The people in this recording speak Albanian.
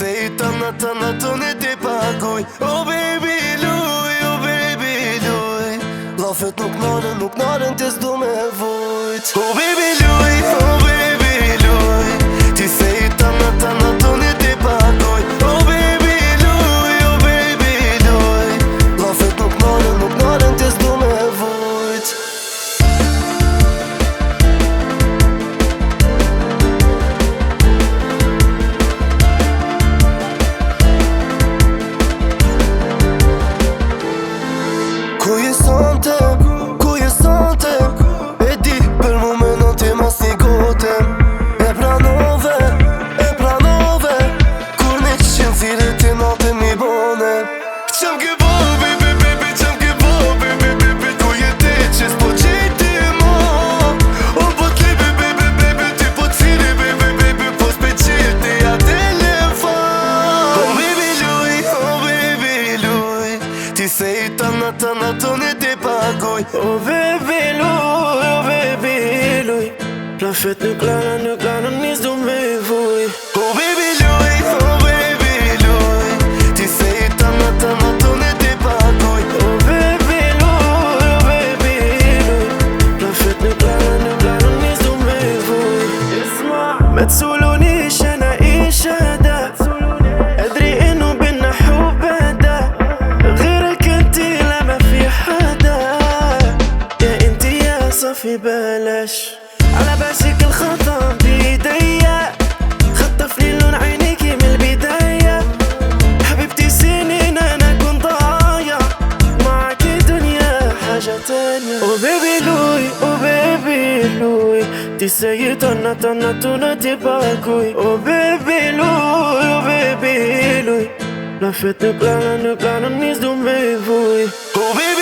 sei të në ti paguj. Oh baby luj, oh baby luj, lafet nuk naren të s'du me vujt. Oh baby luj, oh baby luj, ti sei të në ti paguj. Oh baby luj, oh baby luj, lafet nuk naren të s'du me vujt. Ku je sante, e di për momentin ti mas një gotem. E pranove, kur një qenë thire ti natë mi bone. Qëm ke bo, baby, baby, qëm ke bo, baby, baby, ku je ti që s'po qiti mo. O po t'libi, baby, baby, ti po t'cili, baby, baby, po s'pe qiti a telefon. Oh baby luj, ti sei të në ti paguj. Oh baby luj, lafet nuk lanë nis du me vuj. Oh baby luj, ti sei të në ti paguj. Oh baby luj, lafet nuk lanë nis du me vuj. ما تسولونيش انا ايش هذا، ادري انه بينا حب هذا، غيرك انتي لا ما في حدا، يا انتي يا صفي بلاش. على بالك الخطا بيديا، خطفني لون عينيكي من البداية، حبيبتي سنين انا كنت ضايع، معاكي دنيا حاجة تانية. Oh baby لوي، oh baby لوي، ti sei të në ti paguj. Oh baby luj, lafet nuk lanë nis du me vuj. Oh baby